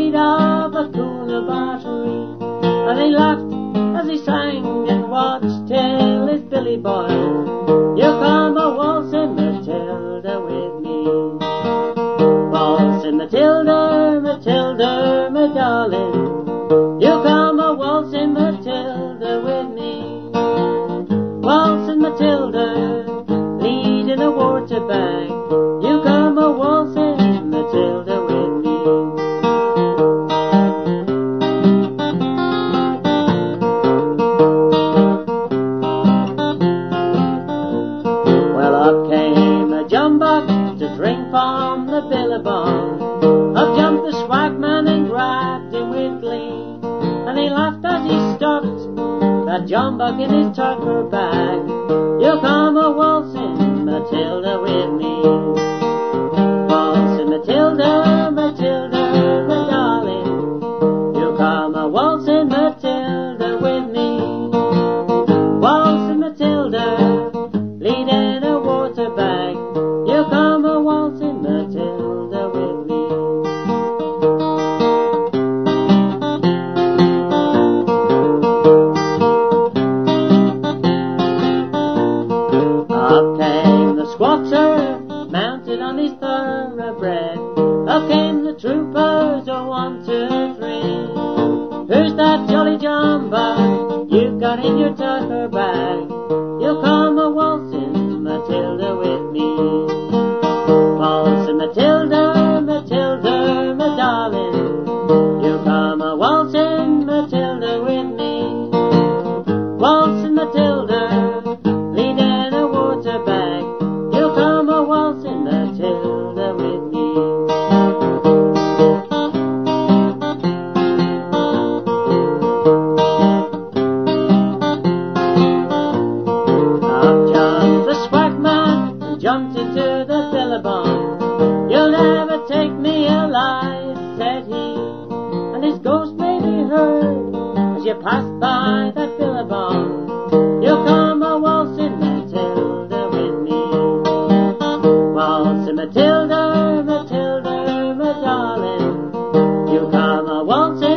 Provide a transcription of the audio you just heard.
made of a cool battery. And he laughed as he sang and watched till his billy boiled. You come a waltzing Matilda with me. Waltzing Matilda, Matilda, my darling. You come a waltzing Matilda with me. Waltzing Matilda, leading a water bag. You come a waltzing Matilda with me. Well, up came a jumbuck to drink from the billabong. Up jumped the swagman and grabbed him with glee, and he laughed as he stopped that jumbuck in his tucker bag. You come a waltzing Matilda with me. Waltzing Matilda, Matilda, my darling. You come a waltzing Matilda with me. Waltzing Matilda, leading a water bag. You come a waltzing Matilda with me. Up came the squatter, mounted on his thoroughbred. Up came the troopers, oh 1, 2, 3. Who's that jolly jumbuck you've got in your tucker bag? You come a waltzing Matilda with me. Waltzing Matilda, Matilda, my darling. You come a waltzing Matilda with me. Waltzing Matilda, leading a water bag. You come a waltzing Matilda with me. Up jumped the swagman and jumped into the billabong. You'll never take me alive, said he, and his ghost may be heard as you pass by that billabong. You come a waltzing Matilda with me. Waltzing Matilda, Matilda, my darling. You come a waltzing